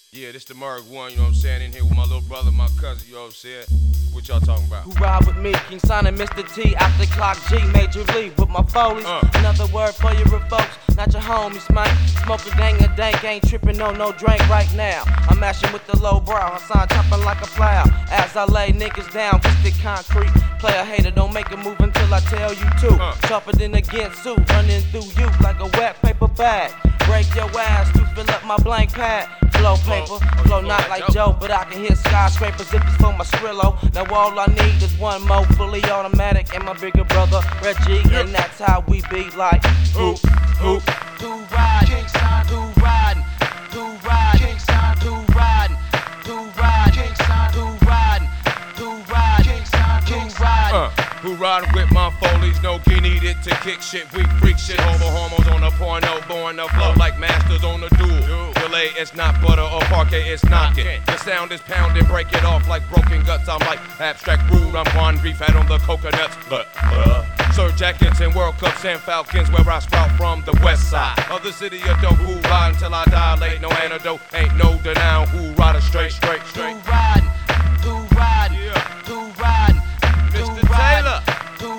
Yeah, this the Merg one, you know what I'm saying? In here with my little brother, my cousin, you know what I'm saying? What y'all talking about? Who ride with me? King Son and Mr. T, after clock G, Major League with my folies. Another word for you folks, not your homies, man. Smoke a gang of dank, ain't tripping on no drink right now. I'm mashing with the low brow, Hassan chopping like a plow. As I lay niggas down, twisted concrete. Player hater, don't make a move until I tell you to. Tougher than a Ginsu, running through you like a wet paper bag. Break your ass to fill up my blank pad. Flow paper, flow not like Joe, but I can hit skyscrapers if it's for my Skrillo. Now all I need is one more fully automatic and my bigger brother Reggie, and that's how we be like hoop, hoop. Two riding, King Son, two riding, two riding, King Son, two riding, two riding, King Son, two riding, two riding, King Son, two riding. Who riding with my folies, no key needed to kick shit, we freak shit. Over hormones on the porno, blowing the flow like masters on the duel. Delay, it's not butter or parquet, it's knocking. The sound is pounding, break it off like broken guts. I'm like abstract rude, I'm Juan Beef out on the coconuts. Sir Jackets and World Cups and Falcons, where I sprout from the west side of the city of dope. Who ride until I dilate, no antidote, ain't no denying. Who ride straight. Two riding, two riding, two riding. Mr. Taylor, two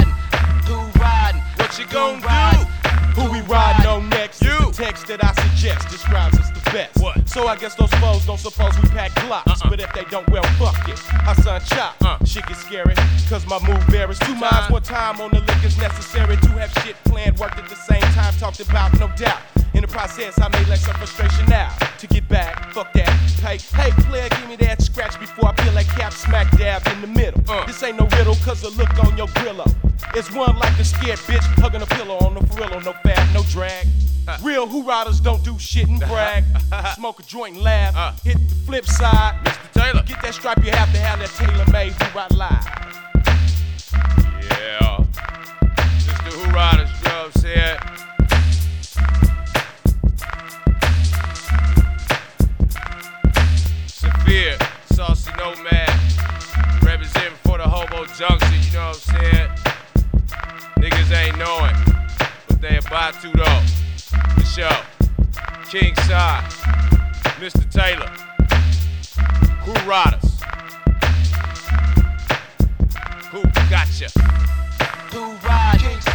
riding, what you gon' do? Who we riding on next? You. Is the text that I suggest describes us the best. What? So I guess those foes don't suppose we pack Glocks. But if they don't, well, fuck it. Hassan chop. Shit gets scary, cause my move bearers. Two minds, one time on the liquor's necessary. To have shit planned, worked at the same time, talked about, no doubt. In the process, I may let some frustration out. To get back, fuck that. Hey, player, give me that scratch before I peel that cap smack dab in the middle. This ain't no riddle, cause the look on your grillo. It's one like a scared bitch hugging a pillow on the Furillo. No fab, no drag. Real who riders don't do shit and brag. Smoke a joint and laugh. Hit the flip side. Mr. Taylor, Get that stripe, you have to have that tailor-made who ride live. yeah. This the Who Riders, you know what I'm saying? Severe, Saucy Nomad, representing for the Hobo Junction, you know what I'm saying? Niggas ain't knowing, but they about to though. The show, King Son, Mr. Taylor, Who Riders, who gotcha? two riding.